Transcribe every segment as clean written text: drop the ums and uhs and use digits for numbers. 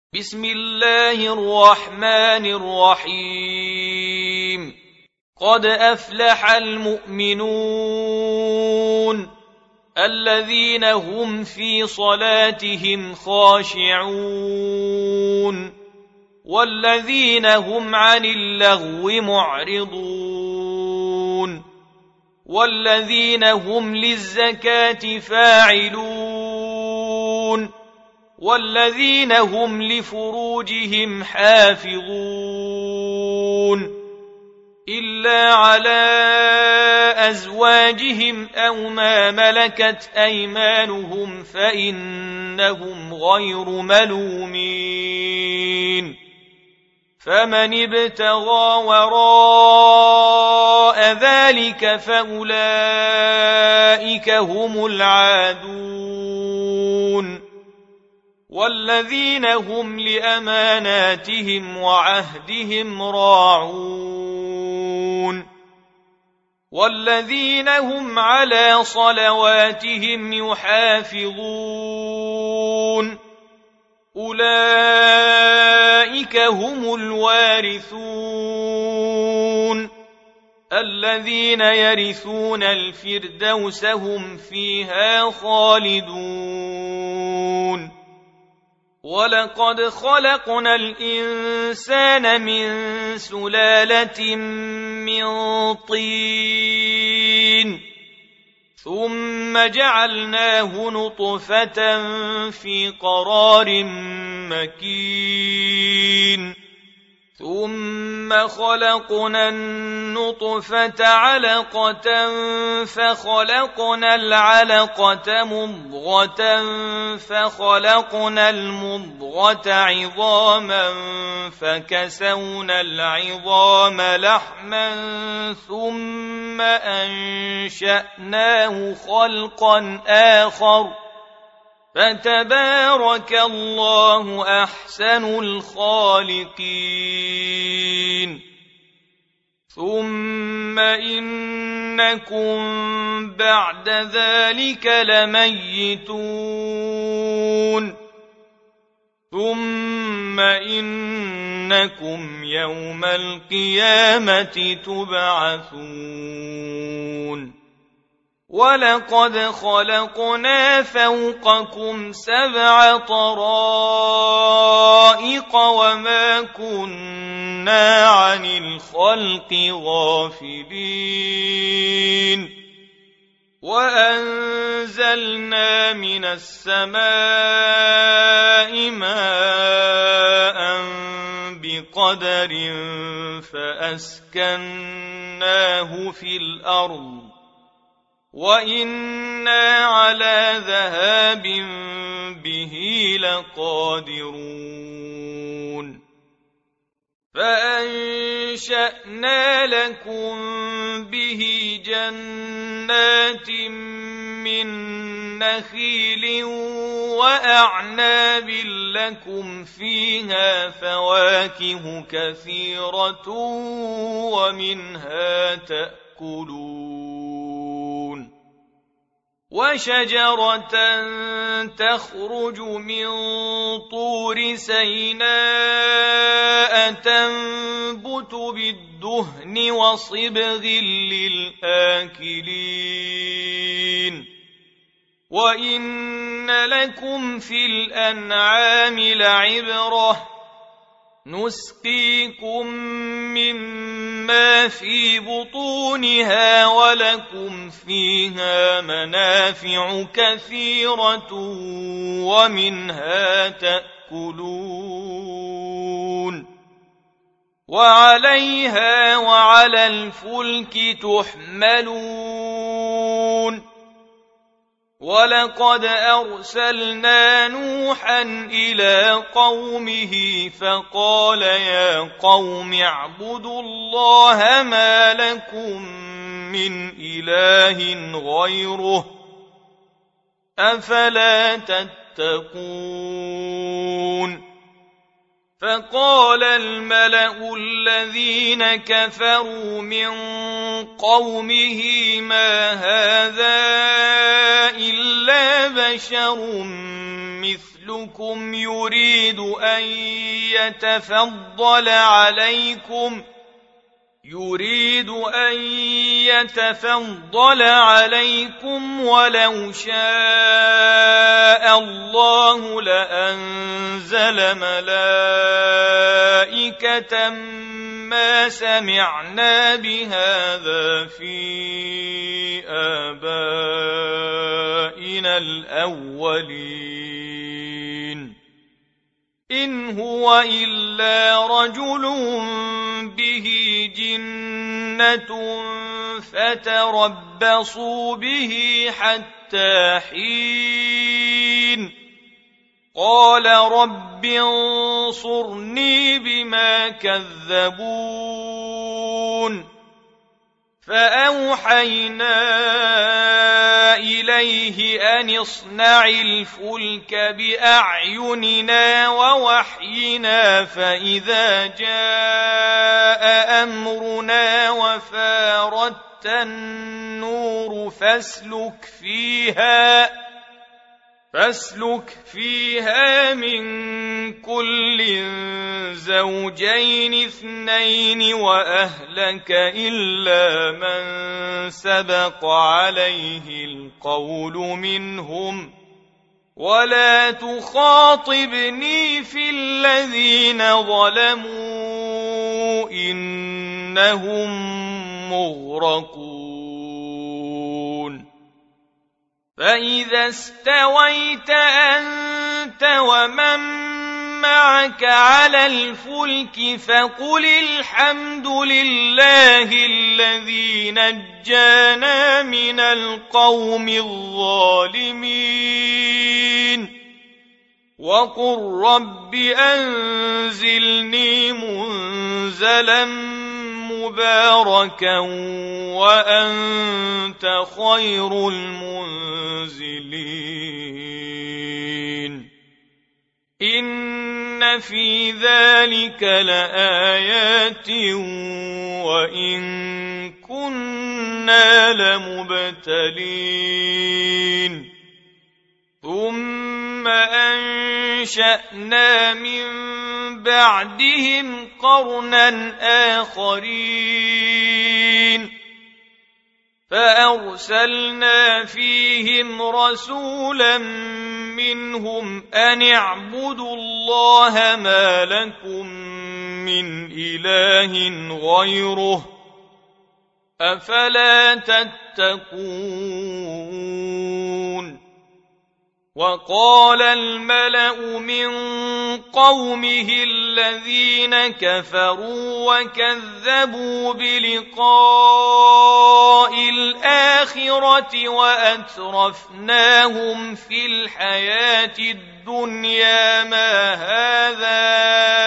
بسم الله الرحمن الرحيم قد أفلح المؤمنون الذين هم في صلاتهم خاشعون والذين هم عن اللغو معرضون والذين هم للزكاة فاعلون والذين هم لفروجهم حافظون إلا على أزواجهم أو ما ملكت أيمانهم فإنهم غير ملومين فمن ابتغى وراء ذلك فأولئك هم العادون والذين هم لأماناتهم وعهدهم راعون والذين هم على صلواتهم يحافظون أولئك هم الوارثون الذين يرثون الفردوس هم فيها خالدون ولقد خلقنا الإنسان من سلالة من طين ثم جعلناه نطفة في قرار مكين ثم خلقنا النطفة علقة فخلقنا العلقة مضغة فخلقنا المضغة عظاما فكسونا العظام لحما ثم أنشأناه خلقا آخر فتبارك الله أحسن الخالقين ثم إنكم بعد ذلك لميتون ثم إنكم يوم القيامة تبعثون ولقد خلقنا فوقكم 7 طرائق وما كنا عن الخلق غافلين وأنزلنا من السماء ماء بقدر فأسكناه في الأرض وإنا على ذهاب به لقادرون فأنشأنا لكم به جنات من نخيل وأعناب لكم فيها فواكه كثيرة ومنها تأكلون وشجرة تخرج من طور سيناء تنبت بالدهن وصبغ للآكلين وإن لكم في الأنعام لعبرة نسقيكم مما في بطونها ولكم فيها منافع كثيرة ومنها تأكلون وعليها وعلى الفلك تحملون ولقد أرسلنا نوحا إلى قومه فقال يا قوم اعبدوا الله ما لكم من إله غيره أفلا تتقون فقال الملأ الذين كفروا من قومه ما هذا إلا بشر مثلكم يريد أن يتفضل عليكم ولو شاء الله لأنزل ملائكة ما سمعنا بهذا في آبائنا الأولين إن هو إلا رجل به جنة فتربصوا به حتى حين قال رب انصرني بما كذبون فأوحينا إليه أن اصنع الفلك بأعيننا ووحينا فإذا جاء أمرنا وفاردت النور فاسلك فيها من كل زوجين اثنين وأهلك إلا من سبق عليه القول منهم ولا تخاطبني في الذين ظلموا إنهم مغرقون فإذا استويت أنت ومن معك على الفلك فقل الحمد لله الذي نجانا من القوم الظالمين وقل رب أنزلني منزلا مباركا وأنت خير المنزلين إن في ذلك لآيات وإن كنا لمبتلين ثم أنشأنا من بعدهم قرنا آخرين فأرسلنا فيهم رسولا منهم أن اعبدوا الله ما لكم من إله غيره أفلا تتقون وقال الملأ من قومه الذين كفروا وكذبوا بلقاء الآخرة وأترفناهم في الحياة الدنيا ما هذا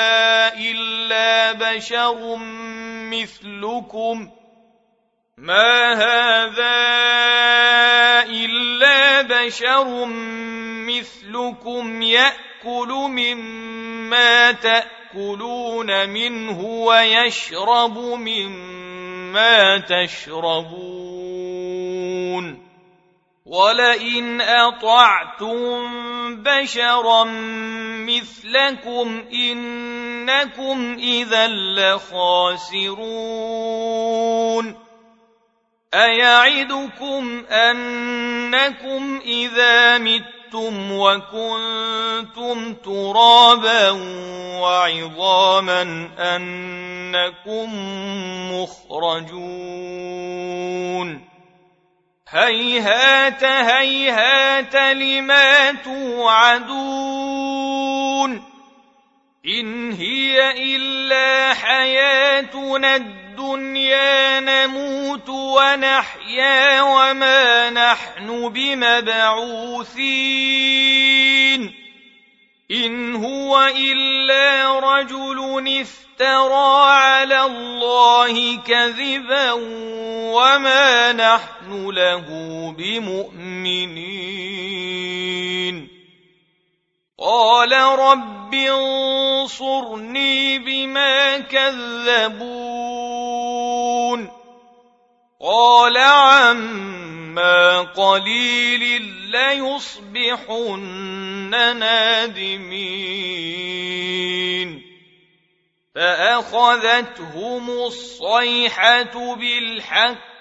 إلا بشر مثلكم يأكل مما تأكلون منه ويشرب مما تشربون ولئن أطعتم بشرا مثلكم إنكم إذا لخاسرون أيعدكم أنكم إذا متم وكنتم ترابا وعظاما أنكم مخرجون هيهات هيهات لما توعدون إن هي إلا حياتنا الدنيا نموت ونحيا وما نحن بمبعوثين إن هو إلا رجل افترى على الله كذبا وما نحن له بمؤمنين قال رب انظرني انصرني بما كذبون قال عما قليل ليصبحن نادمين فأخذتهم الصيحة بالحق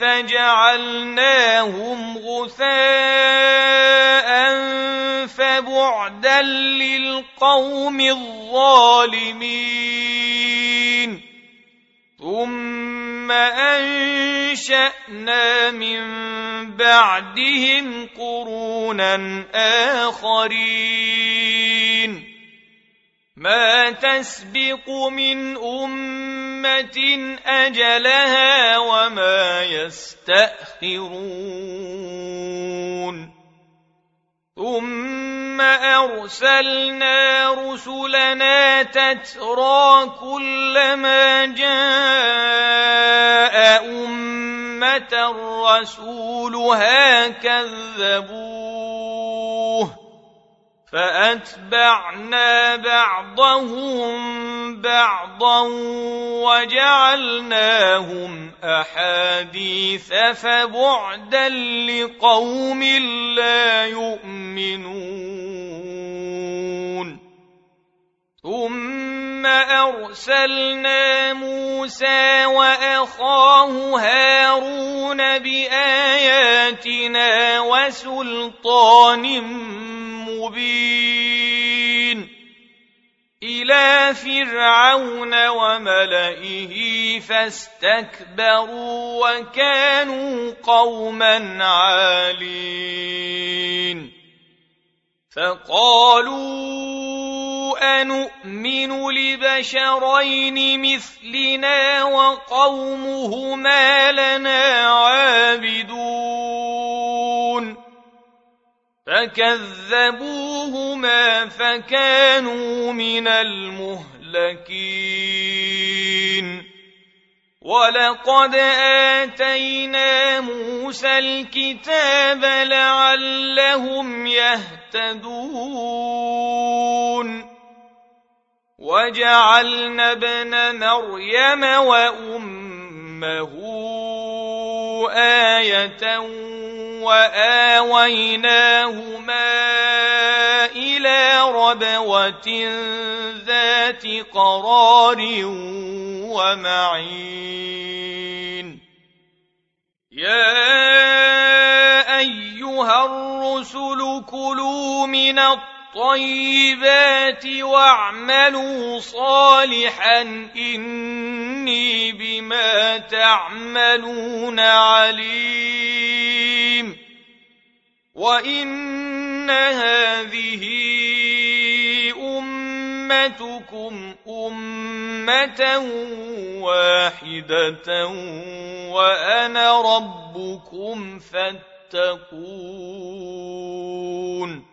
فجعلناهم غثاء فبعدا للقوم الظالمين ثم أنشأنا من بعدهم قرونا آخرين ما تسبق من أمة أجلها وما يستأخرون ثم أرسلنا رسلنا تترى كلما جاء أمة رسولها كذبوه فأتبعنا بعضهم بعضا وجعلناهم أحاديث فبعدا لقوم لا يؤمنون ثم أرسلنا موسى وأخاه هارون بآياتنا وسلطان مبين إلى فرعون وملئه فاستكبروا وكانوا قوما عالين فقالوا أنؤمن لبشرين مثلنا وقومهما لنا عابدون فكذبوهما فكانوا من المهلكين ولقد آتينا موسى الكتاب لعلهم يهتدون وجعلنا ابن مريم وأمه آية وآويناهما إلى ربوة ذات قرار ومعين يا أيها الرسل كلوا من الطيبات واعملوا صالحا إني بما تعملون عليم وإن هذه أمتكم أمة واحدة وأنا ربكم فاتقون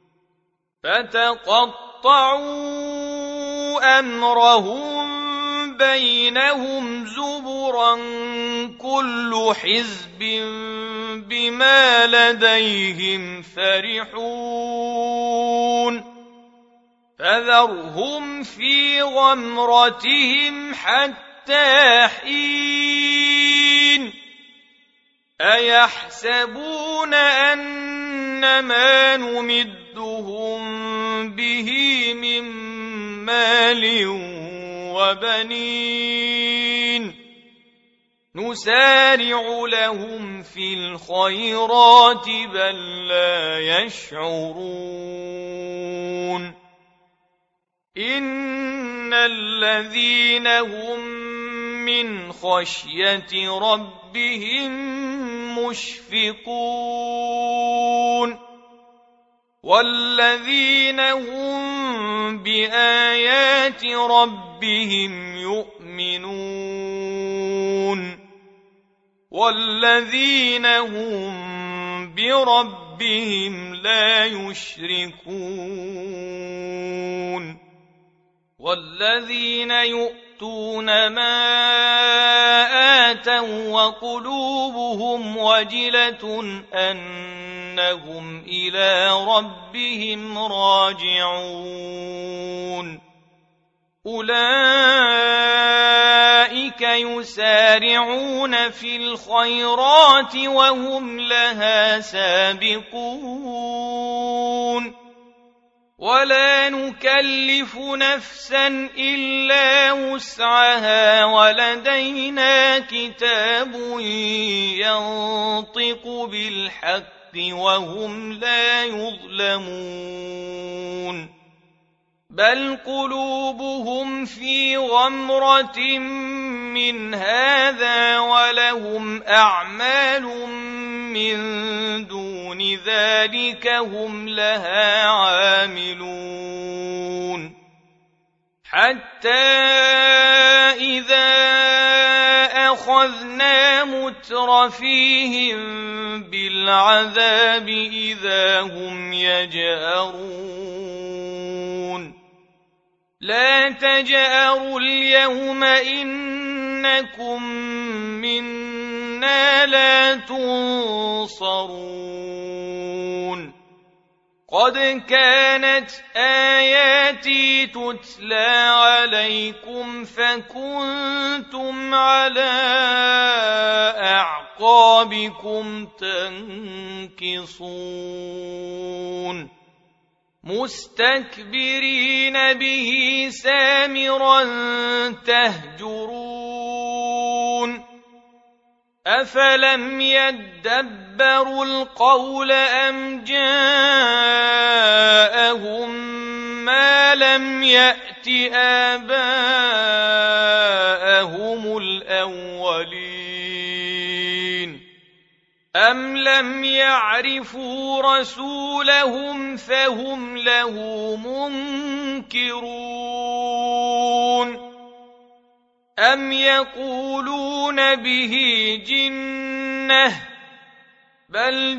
فتقطعوا أمرهم بينهم زبرا كل حزب بما لديهم فرحون فذرهم في غمرتهم حتى حين أيحسبون أن ما نمدهم به من مال وبنين نسارع لهم في الخيرات بل لا يشعرون إن الذين هم من خشية ربهم مشفقون والذين هم بآيات ربهم يؤمنون والذين هم بربهم لا يشركون والذين يؤتون ما آتوا وقلوبهم وجلة أنهم إلى ربهم راجعون أولئك يسارعون في الخيرات وهم لها سابقون ولا نكلف نفسا إلا وسعها ولدينا كتاب ينطق بالحق وهم لا يظلمون بل قلوبهم في غمرة من هذا ولهم أعمال من دون ذلك هم لها عاملون حتى إذا أخذنا مترفيهم بالعذاب إذا هم يجأرون لا تجأروا اليوم إنكم منا لا تنصرون قد كانت آياتي تتلى عليكم فكنتم على أعقابكم تنكصون مستكبرين به سامرا تهجرون أفلم يدبروا القول أم جاءهم ما لم يأت آباءهم الأولين أم لم يعرفوا رسولهم فهم له منكرون أم يقولون به جنة بل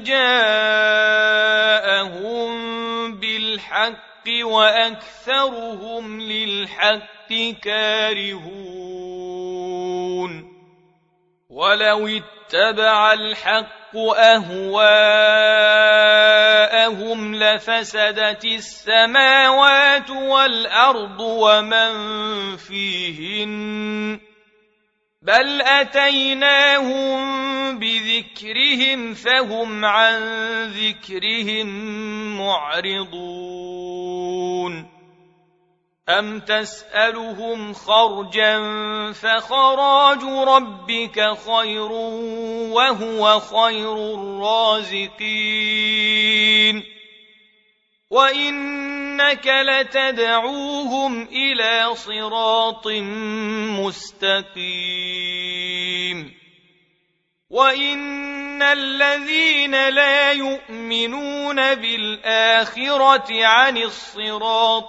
جاءهم بالحق وأكثرهم للحق كارهون ولو اتبع الحق أهواءهم لفسدت السماوات والأرض ومن فيهن بل أتيناهم بذكرهم فهم عن ذكرهم معرضون أم تسألهم خرجا فخراج ربك خير وهو خير الرازقين وإنك لتدعوهم إلى صراط مستقيم وإن الذين لا يؤمنون بالآخرة عن الصراط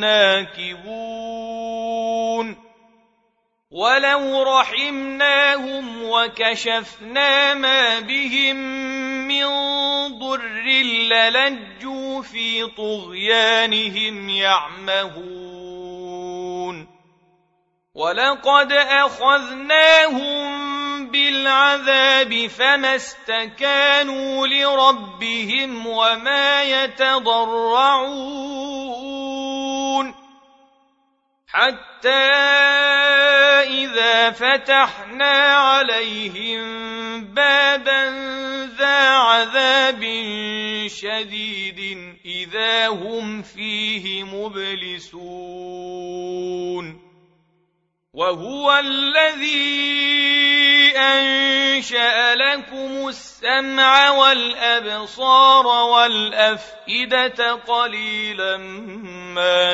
لناكبون ولو رحمناهم وكشفنا ما بهم من ضر للجوا في طغيانهم يعمهون ولقد أخذناهم بالعذاب فما استكانوا لربهم وما يتضرعون حتى إذا فتحنا عليهم بابا ذا عذاب شديد إذا هم فيه مبلسون وهو الذي أنشأ لكم السمع والأبصار والأفئدة قليلا ما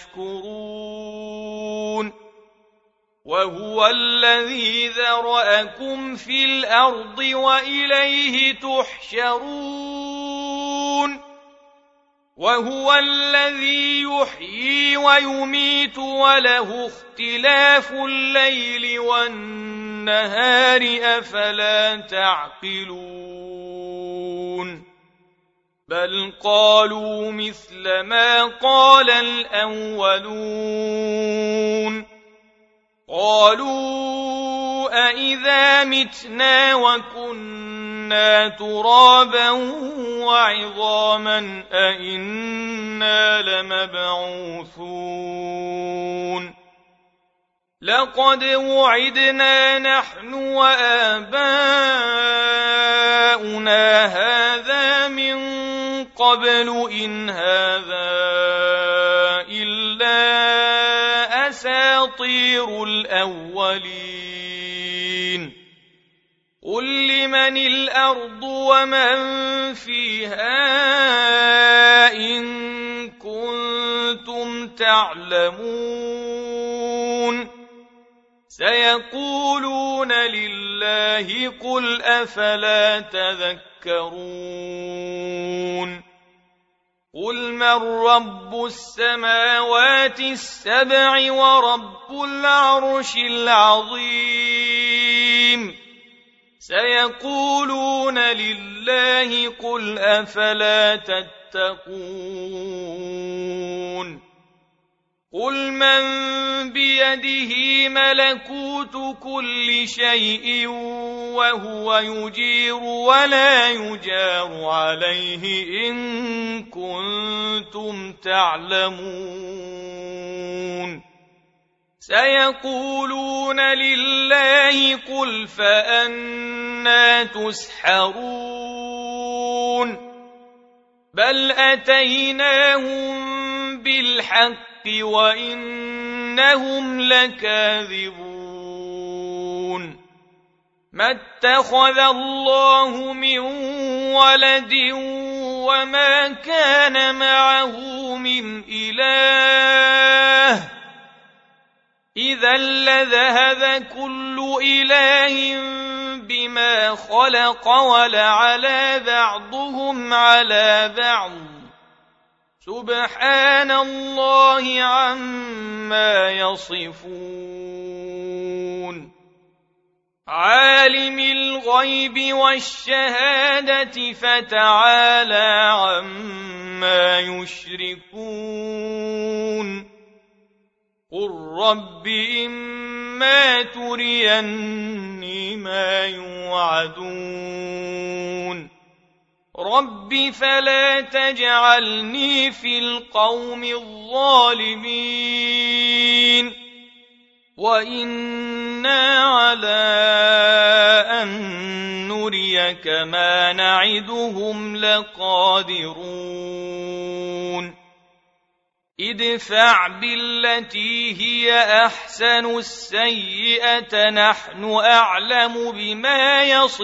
تشكرون وهو الذي ذرأكم في الأرض وإليه تحشرون وهو الذي يحيي ويميت وله اختلاف الليل والنهار أفلا تعقلون بل قالوا مثل ما قال الأولون قالوا أإذا متنا وكنا ترابا وعظاما أإنا لمبعوثون لقد وعدنا نحن وآباؤنا هذا من قبل إن هذا إلا أساطير الأولين قل لمن الأرض ومن فيها إن كنتم تعلمون سيقولون لله قل أفلا تذكرون قل من رب السماوات السبع ورب العرش العظيم سيقولون لله قل أفلا تتقون قل من بيده ملكوت كل شيء وهو يجير ولا يجار عليه إن كنتم تعلمون سيقولون لله قل فأنى تسحرون بل أتيناهم بالحق وإنهم لكاذبون ما اتخذ الله من ولد وما كان معه من إله إذا لذهب كل إله بما خلق ولعلى بعضهم على بعض سبحان الله عما يصفون عالم الغيب والشهادة فتعالى عما يشركون قل رب إما تريني ما يوعدون رب فلا تجعلني في القوم الظالمين وإنا على أن نريك ما نعدهم لقادرون ادفع بالتي هي أحسن السيئة نحن أعلم بما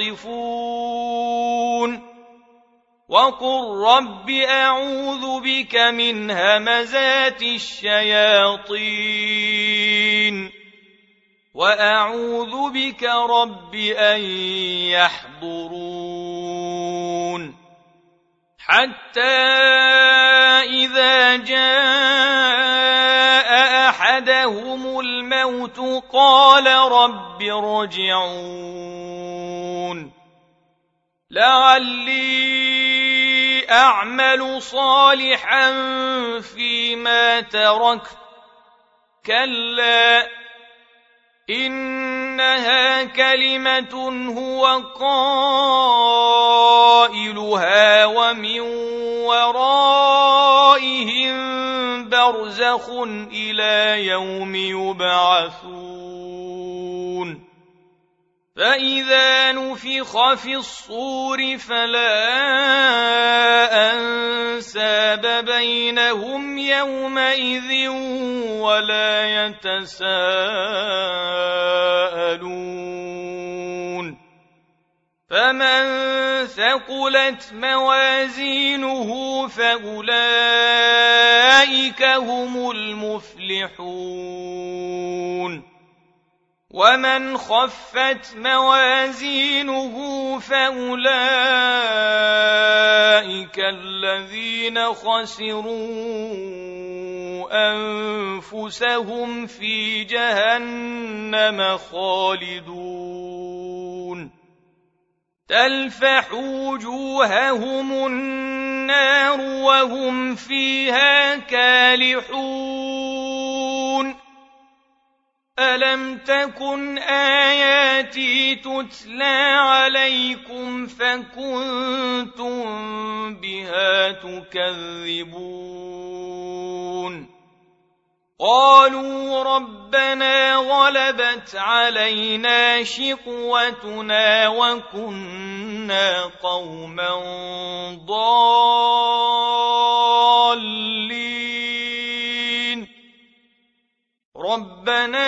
يصفون وقل رب أعوذ بك من همزات الشياطين وأعوذ بك رب أن يحضرون حتى إذا جاء أحدهم الموت قال رب ارجعون لعلي أعمل صالحا فيما تركت كلا إنها كلمة هو قائلها ومن ورائهم برزخ إلى يوم يبعثون فإذا نفخ في الصور فلا أنساب بينهم يومئذ ولا يتساءلون فمن ثقلت موازينه فأولئك هم المفلحون ومن خفت موازينه فأولئك الذين خسروا أنفسهم في جهنم خالدون تلفح وجوههم النار وهم فيها كالحون ألم تكن آياتي تتلى عليكم فكنتم بها تكذبون قالوا ربنا غلبت علينا شقوتنا وكنا قوما ضالين ربنا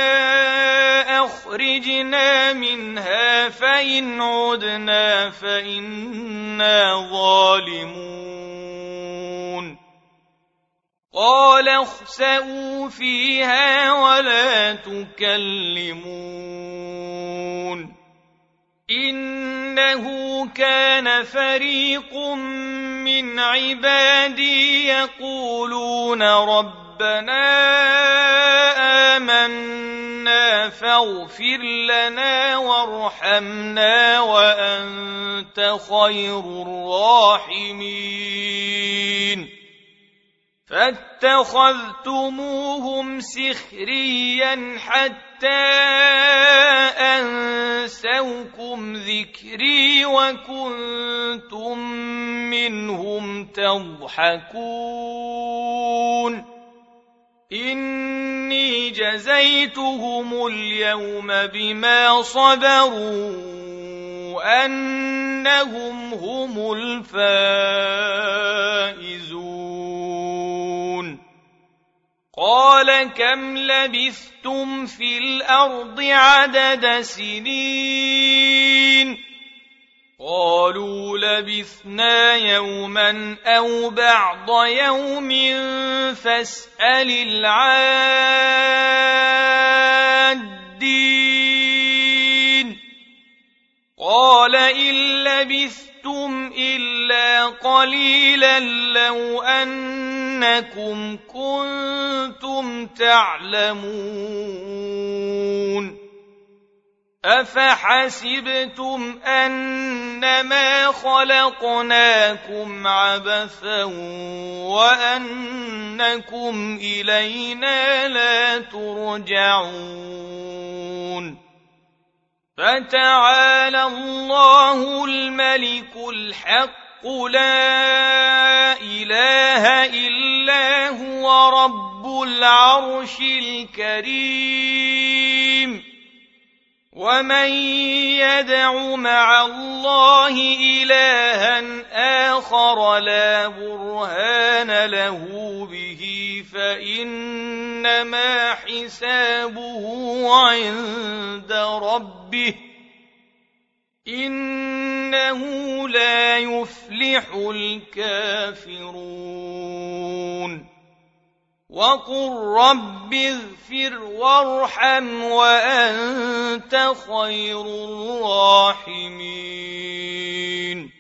أخرجنا منها فإن عدنا فإنا ظالمون قال اخسئوا فيها ولا تكلمون إنه كان فريق من عبادي يقولون ربنا آمنا فاغفر لنا وارحمنا وأنت خير الراحمين فاتخذتموهم سخريا حتى أنسوكم ذكري وكنتم منهم تضحكون إني جزيتهم اليوم بما صبروا أنهم هم الفائزون قال كم لبثتم في الأرض عدد سنين قالوا لبثنا يوما أو بعض يوم فاسأل العادين قال إن لبثتم إلا قليلا لو أنكم كنتم تعلمون أفحسبتم أنما خلقناكم عبثا وأنكم إلينا لا ترجعون فتعالى الله الملك الحق لا إله إلا هو رب العرش الكريم ومن يدع مع الله إلها آخر لا برهان له به فإنما حسابه عند ربه إنه لا يفلح الكافرون وقل رب اغفر وارحم وأنت خير الراحمين